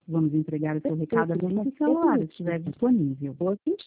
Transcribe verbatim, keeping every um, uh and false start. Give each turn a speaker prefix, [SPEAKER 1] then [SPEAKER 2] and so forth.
[SPEAKER 1] Vamos entregar o seu recado
[SPEAKER 2] Perfeito,
[SPEAKER 1] assim que o
[SPEAKER 2] mas
[SPEAKER 1] celular
[SPEAKER 2] perfeito.
[SPEAKER 1] estiver disponível.
[SPEAKER 2] Você